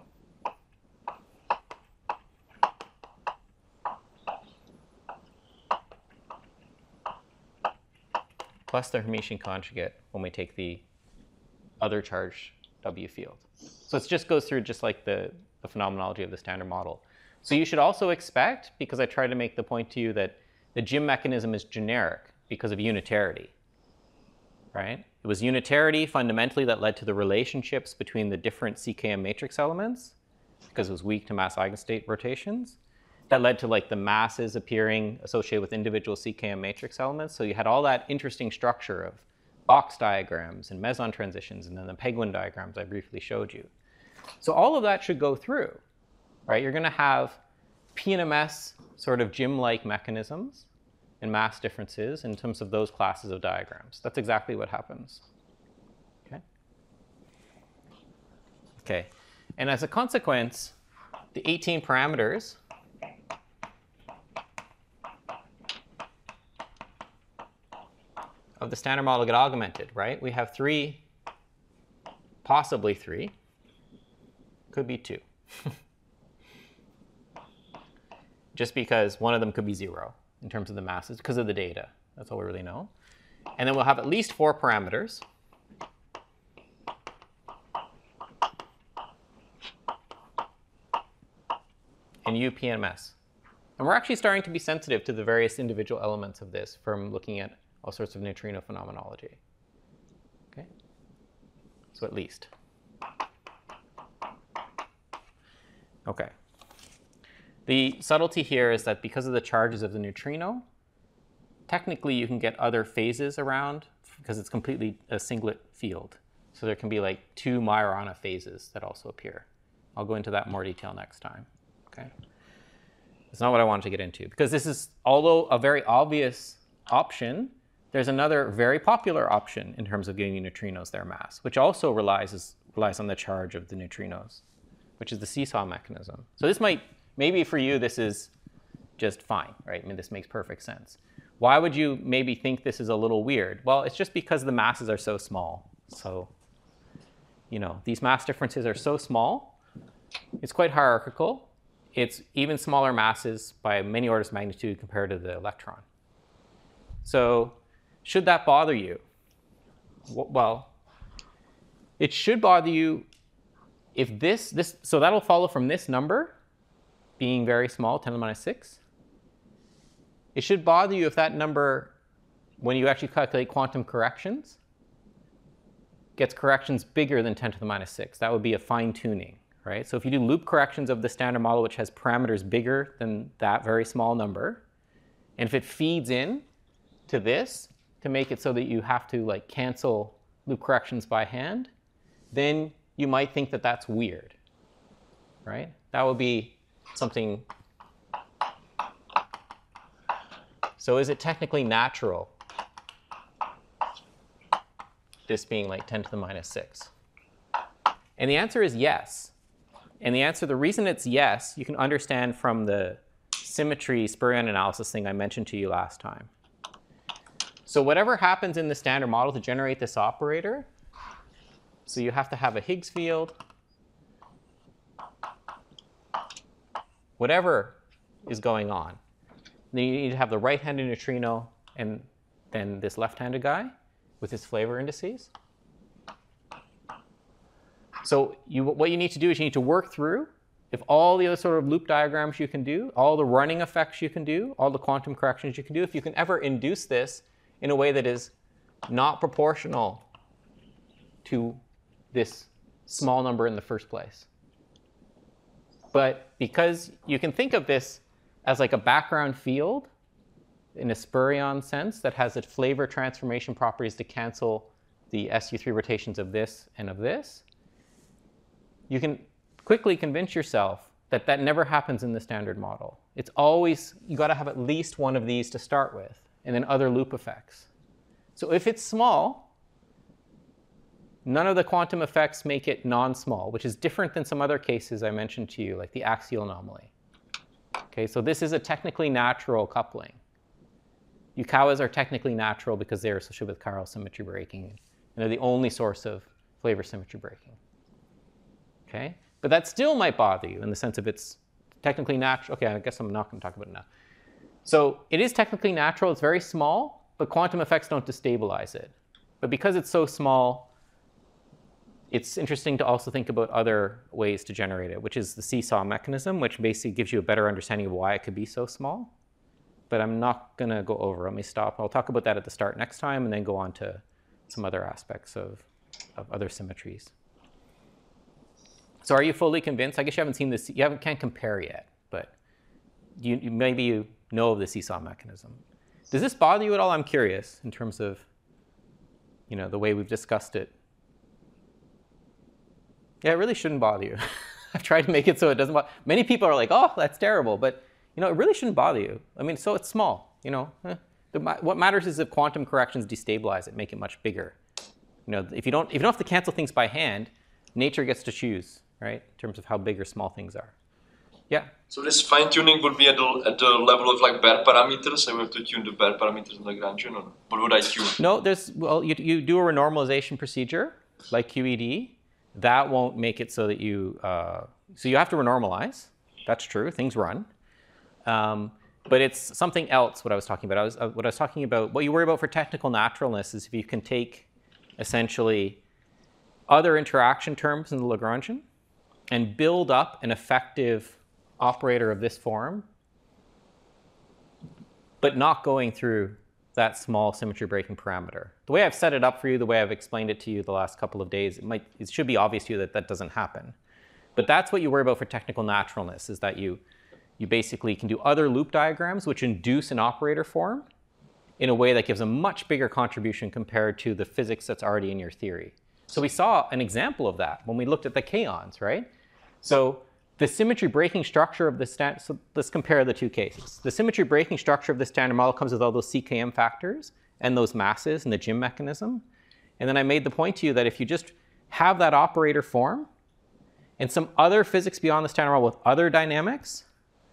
plus the Hermitian conjugate when we take the other charge W field. So it just goes through just like the, the phenomenology of the standard model. So you should also expect, because I tried to make the point to you that the Jim mechanism is generic because of unitarity, right? It was unitarity fundamentally that led to the relationships between the different C K M matrix elements, because it was weak to mass eigenstate rotations. That led to like the masses appearing associated with individual C K M matrix elements. So you had all that interesting structure of box diagrams and meson transitions, and then the Peguin diagrams I briefly showed you. So all of that should go through, right? You're going to have P N M S sort of Jim-like mechanisms and mass differences in terms of those classes of diagrams. That's exactly what happens. Okay? Okay. And as a consequence, the eighteen parameters of the standard model get augmented, right? We have three, possibly three, could be two. Just because one of them could be zero in terms of the masses, because of the data. That's all we really know. And then we'll have at least four parameters. In U, P, and M S. And we're actually starting to be sensitive to the various individual elements of this from looking at all sorts of neutrino phenomenology. Okay? So at least. Okay. The subtlety here is that because of the charges of the neutrino, technically you can get other phases around because it's completely a singlet field. So there can be like two Majorana phases that also appear. I'll go into that in more detail next time. Okay. It's not what I wanted to get into because this is, although a very obvious option, there's another very popular option in terms of giving neutrinos their mass, which also relies, is, relies on the charge of the neutrinos, which is the seesaw mechanism. So this might, maybe for you, this is just fine, right? I mean, this makes perfect sense. Why would you maybe think this is a little weird? Well, it's just because the masses are so small. So, you know, these mass differences are so small. It's quite hierarchical. It's even smaller masses by many orders of magnitude compared to the electron. So should that bother you? Well, it should bother you if this, this, so that'll follow from this number being very small, ten to the minus six. It should bother you if that number, when you actually calculate quantum corrections, gets corrections bigger than ten to the minus six. That would be a fine tuning. Right? So if you do loop corrections of the standard model, which has parameters bigger than that very small number, and if it feeds in to this to make it so that you have to like cancel loop corrections by hand, then you might think that that's weird, right? That would be something. So is it technically natural, this being like ten to the minus six? And the answer is yes. And the answer, the reason it's yes, you can understand from the symmetry spurion analysis thing I mentioned to you last time. So whatever happens in the standard model to generate this operator, so you have to have a Higgs field, whatever is going on. Then you need to have the right-handed neutrino and then this left-handed guy with his flavor indices. So you, what you need to do is you need to work through if all the other sort of loop diagrams you can do, all the running effects you can do, all the quantum corrections you can do, if you can ever induce this in a way that is not proportional to this small number in the first place. But because you can think of this as like a background field in a spurion sense that has its flavor transformation properties to cancel the S U three rotations of this and of this, you can quickly convince yourself that that never happens in the standard model. It's always, you got to have at least one of these to start with, and then other loop effects. So if it's small, none of the quantum effects make it non-small, which is different than some other cases I mentioned to you, like the axial anomaly. Okay, so this is a technically natural coupling. Yukawas are technically natural because they're associated with chiral symmetry breaking, and they're the only source of flavor symmetry breaking. Okay? But that still might bother you in the sense of it's technically natural. Okay, I guess I'm not going to talk about it now. So it is technically natural. It's very small, but quantum effects don't destabilize it. But because it's so small, it's interesting to also think about other ways to generate it, which is the seesaw mechanism, which basically gives you a better understanding of why it could be so small. But I'm not going to go over. Let me stop. I'll talk about that at the start next time and then go on to some other aspects of, of other symmetries. So are you fully convinced? I guess you haven't seen this. You haven't, can't compare yet, but you, you, maybe you know of the seesaw mechanism. Does this bother you at all? I'm curious in terms of, you know, the way we've discussed it. Yeah, it really shouldn't bother you. I've tried to make it so it doesn't bother. Many people are like, oh, that's terrible, but you know, it really shouldn't bother you. I mean, so it's small. You know, eh. the, what matters is if quantum corrections destabilize it, make it much bigger. You know, if you don't, if you don't have to cancel things by hand, nature gets to choose, right, in terms of how big or small things are. Yeah. So this fine tuning would be at the, at the level of like bare parameters, and we have to tune the bare parameters in Lagrangian, or what would I tune? No, there's, well, you, you do a renormalization procedure like Q E D. That won't make it so that you, uh, so you have to renormalize. That's true, things run. Um, but it's something else what I was talking about. I was, uh, what I was talking about, what you worry about for technical naturalness is if you can take essentially other interaction terms in the Lagrangian and build up an effective operator of this form, but not going through that small symmetry breaking parameter. The way I've set it up for you, the way I've explained it to you the last couple of days, it might, it should be obvious to you that that doesn't happen. But that's what you worry about for technical naturalness, is that you, you basically can do other loop diagrams which induce an operator form in a way that gives a much bigger contribution compared to the physics that's already in your theory. So we saw an example of that when we looked at the kaons, right? So the symmetry breaking structure of the standard, so let's compare the two cases. The symmetry breaking structure of the standard model comes with all those C K M factors and those masses and the Jim mechanism. And then I made the point to you that if you just have that operator form and some other physics beyond the standard model with other dynamics,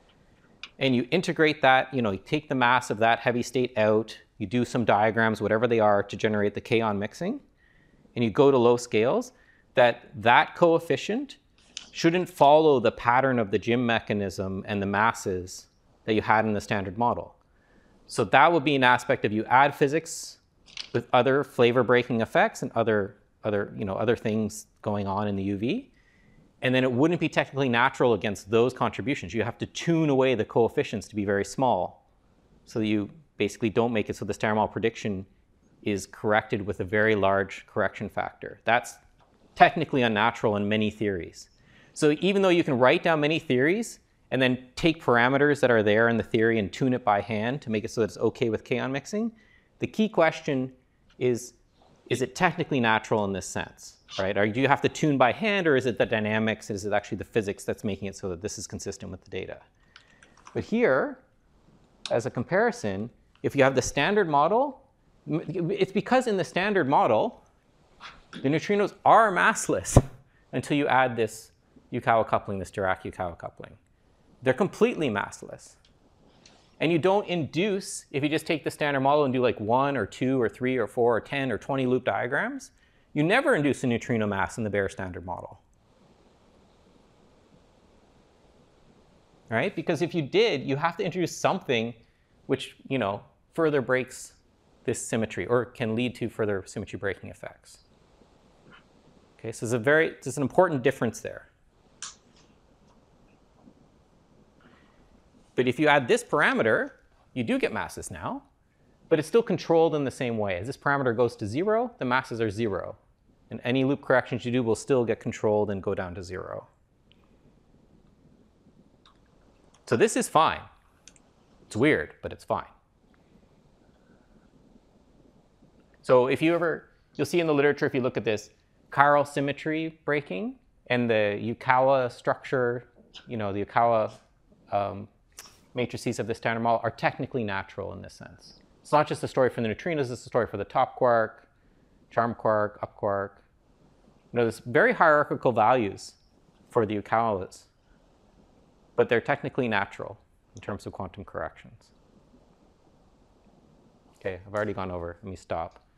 and you integrate that, you know, you take the mass of that heavy state out, you do some diagrams, whatever they are, to generate the kaon mixing, and you go to low scales, that that coefficient shouldn't follow the pattern of the Jim mechanism and the masses that you had in the standard model. So that would be an aspect of you add physics with other flavor breaking effects and other, other, you know, other things going on in the U V. And then it wouldn't be technically natural against those contributions. You have to tune away the coefficients to be very small so that you basically don't make it so the standard model prediction is corrected with a very large correction factor. That's technically unnatural in many theories. So even though you can write down many theories and then take parameters that are there in the theory and tune it by hand to make it so that it's okay with kaon mixing, the key question is, is it technically natural in this sense, right? Or do you have to tune by hand, or is it the dynamics, is it actually the physics that's making it so that this is consistent with the data? But here, as a comparison, if you have the standard model, it's because in the standard model, the neutrinos are massless until you add this Yukawa coupling, this Dirac-Yukawa coupling. They're completely massless. And you don't induce, if you just take the standard model and do like one or two or three or four or ten or twenty loop diagrams, you never induce a neutrino mass in the bare standard model. Right? Because if you did, you have to introduce something which, you know, further breaks this symmetry or can lead to further symmetry breaking effects. Okay, so there's a very, there's an important difference there. But if you add this parameter, you do get masses now, but it's still controlled in the same way. As this parameter goes to zero, the masses are zero. And any loop corrections you do will still get controlled and go down to zero. So this is fine. It's weird, but it's fine. So if you ever, you'll see in the literature, if you look at this chiral symmetry breaking and the Yukawa structure, you know, the Yukawa um, matrices of the standard model are technically natural in this sense. It's not just a story for the neutrinos, it's a story for the top quark, charm quark, up quark. You know, there's very hierarchical values for the Yukawas, but they're technically natural in terms of quantum corrections. Okay, I've already gone over. Let me stop.